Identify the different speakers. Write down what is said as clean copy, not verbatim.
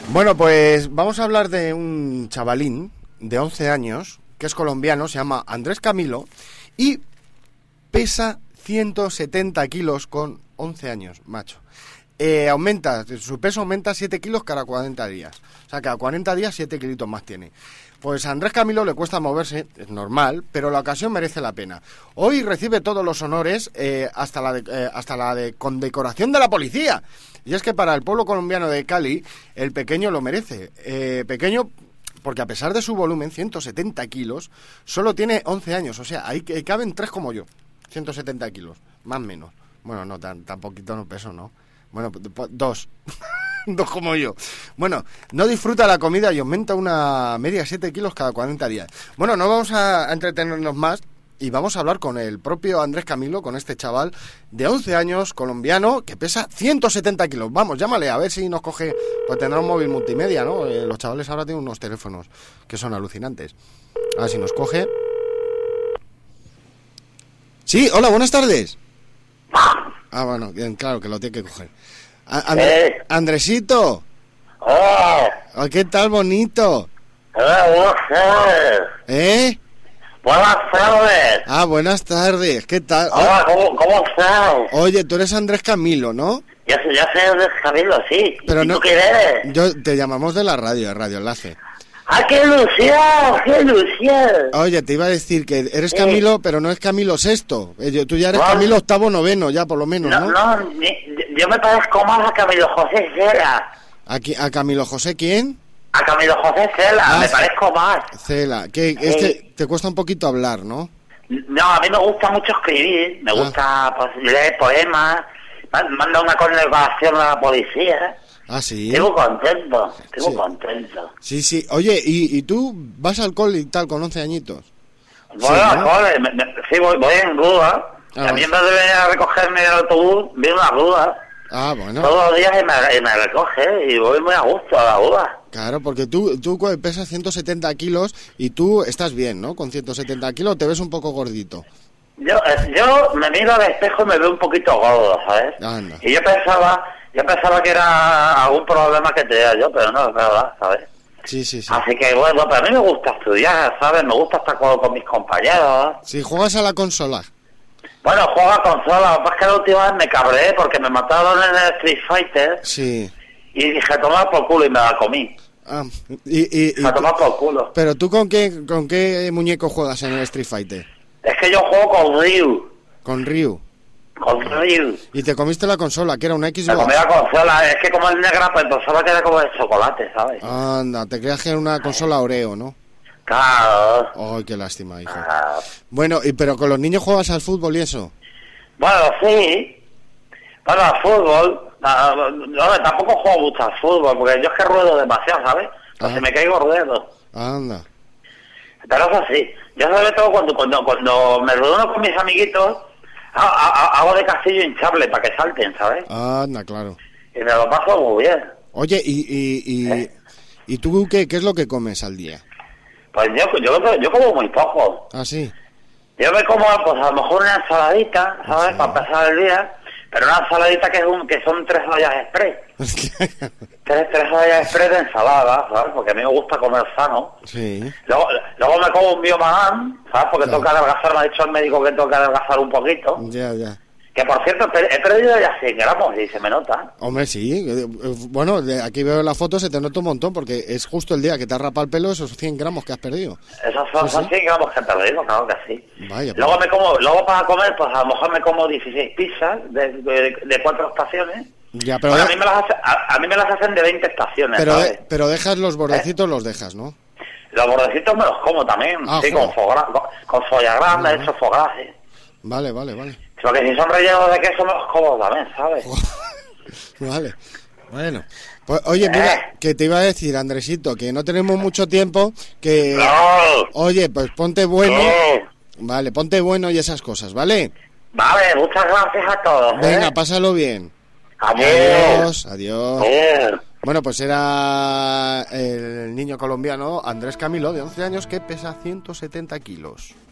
Speaker 1: Bueno, pues vamos a hablar de un chavalín de 11 años, que es colombiano, se llama Andrés Camilo, y pesa 170 kilos con 11 años, macho. Su peso aumenta 7 kilos cada 40 días. O sea, cada 40 días 7 kilitos más tiene. Pues a Andrés Camilo le cuesta moverse, es normal, pero la ocasión merece la pena. Hoy recibe todos los honores, hasta la de condecoración de la policía. Y es que para el pueblo colombiano de Cali, el pequeño lo merece. Pequeño porque a pesar de su volumen, 170 kilos, solo tiene 11 años. O sea, ahí caben 3 como yo, 170 kilos, más o menos. Bueno, no, tan poquito no peso, ¿no? Bueno, 2. 2 como yo. Bueno, no disfruta la comida y aumenta una media de 7 kilos cada 40 días. Bueno, no vamos a entretenernos más y vamos a hablar con el propio Andrés Camilo, con este chaval de 11 años, colombiano, que pesa 170 kilos. Vamos, llámale, a ver si nos coge, pues tendrá un móvil multimedia, ¿no? Los chavales ahora tienen unos teléfonos que son alucinantes. A ver si nos coge. Sí, hola, buenas tardes. Ah, bueno, bien, claro que lo tiene que coger. Andresito.
Speaker 2: ¡Oh!
Speaker 1: ¿Qué tal, bonito?
Speaker 2: Buenas tardes.
Speaker 1: ¿Eh?
Speaker 2: Buenas tardes.
Speaker 1: Ah, buenas tardes. ¿Qué tal?
Speaker 2: Hola, ¿cómo estás?
Speaker 1: Oye, tú eres Andrés Camilo, ¿no?
Speaker 2: Ya sé Andrés Camilo, sí.
Speaker 1: Pero
Speaker 2: ¿Y
Speaker 1: no,
Speaker 2: tú quién eres?
Speaker 1: te llamamos de la radio, de Radio Enlace.
Speaker 2: ¡Ah, qué ilusión! ¡Qué ilusión!
Speaker 1: Oye, te iba a decir que eres Camilo, pero no es Camilo sexto. Tú ya eres Camilo octavo, noveno, ya por lo menos, ¿no?
Speaker 2: No, yo me parezco más a Camilo José Cela.
Speaker 1: ¿A Camilo José quién?
Speaker 2: A Camilo José Cela, me parezco más.
Speaker 1: Cela, es que te cuesta un poquito hablar, ¿no?
Speaker 2: No, a mí me gusta mucho escribir, me gusta pues, leer poemas, manda una condecoración a la policía.
Speaker 1: Ah, sí.
Speaker 2: Estoy muy contento.
Speaker 1: Sí. Oye, ¿y tú vas al cole y tal con 11 añitos?
Speaker 2: Voy al cole, sí, voy en grúa. También me debe a recogerme el autobús, viene una grúa.
Speaker 1: Ah, bueno.
Speaker 2: Todos los días y me recoge y voy muy a gusto a la grúa.
Speaker 1: Claro, porque tú pesas 170 kilos y tú estás bien, ¿no? Con 170 kilos te ves un poco gordito.
Speaker 2: Yo me miro al espejo y me veo un poquito gordo, ¿sabes?
Speaker 1: Anda.
Speaker 2: Y yo pensaba que era algún problema que tenía yo, pero no es verdad, ¿sabes?
Speaker 1: Sí.
Speaker 2: Así que bueno, pero a mí me gusta estudiar, ¿sabes? Me gusta estar con mis compañeros.
Speaker 1: Sí, juegas a la consola.
Speaker 2: Bueno, juego a consola, lo que pasa es que la última vez me cabreé porque me mataron en el Street Fighter.
Speaker 1: Sí.
Speaker 2: Y dije, tomar por culo y me la comí.
Speaker 1: Ah,
Speaker 2: a tomar por culo.
Speaker 1: Pero tú con qué muñeco juegas en el Street Fighter?
Speaker 2: Es que yo juego con Ryu.
Speaker 1: ¿Con Ryu?
Speaker 2: Con Ryu.
Speaker 1: ¿Y te comiste la consola, que era una Xbox?
Speaker 2: Me comí la consola, es que como es negra, pues pensaba que era como de chocolate, ¿sabes?
Speaker 1: Anda, te creas que era una consola Oreo, ¿no?
Speaker 2: Claro.
Speaker 1: Ay, qué lástima, hijo. Bueno, pero con los niños juegas al fútbol y eso.
Speaker 2: Bueno, sí. Bueno, al fútbol. No, tampoco juego mucho al fútbol, porque yo es que ruedo demasiado, ¿sabes? Pues si me caigo ruedo.
Speaker 1: Anda.
Speaker 2: Pero eso sí. Yo sobre todo cuando me reúno con mis amiguitos, hago de castillo hinchable para que salten, ¿sabes?
Speaker 1: Anda, claro.
Speaker 2: Y me lo paso muy bien.
Speaker 1: Oye, ¿y tú qué es lo que comes al día?
Speaker 2: Pues yo como muy poco.
Speaker 1: ¿Ah, sí?
Speaker 2: Yo me como, pues a lo mejor una ensaladita, ¿sabes? Sí. Para pasar el día. Pero una ensaladita que son 3 ollas express. tres ollas express de ensalada, ¿sabes? Porque a mí me gusta comer sano.
Speaker 1: Sí.
Speaker 2: Luego me como un Biomagan, ¿sabes? Porque tengo que adelgazar, me ha dicho el médico que tengo que adelgazar un poquito.
Speaker 1: Ya.
Speaker 2: Que por cierto, he perdido ya 100 gramos y se me nota.
Speaker 1: Hombre, sí. Bueno, aquí veo la foto, se te nota un montón, porque es justo el día que te has rapado el pelo esos 100 gramos que has perdido.
Speaker 2: Esos son 100 gramos que he perdido, claro que sí.
Speaker 1: Vaya.
Speaker 2: Luego para comer, pues a lo mejor me como 16 pizzas de 4 estaciones.
Speaker 1: Ya, pero
Speaker 2: a mí me las hacen de 20 estaciones, ¿sabes?
Speaker 1: Pero dejas los bordecitos, los dejas, ¿no?
Speaker 2: Los bordecitos me los como también, sí, con foie gras, me he hecho foie gras, sí.
Speaker 1: Vale.
Speaker 2: Porque si son rellenos de queso me los como también, ¿sabes?
Speaker 1: Vale. Bueno. Pues, oye, mira, que te iba a decir, Andresito, que no tenemos mucho tiempo, que...
Speaker 2: No.
Speaker 1: Oye, pues ponte bueno.
Speaker 2: No.
Speaker 1: Vale, ponte bueno y esas cosas, ¿vale?
Speaker 2: Vale, muchas gracias a todos.
Speaker 1: Venga, pásalo bien.
Speaker 2: Adiós.
Speaker 1: Adiós. Bueno, pues era el niño colombiano Andrés Camilo, de 11 años, que pesa 170 kilos.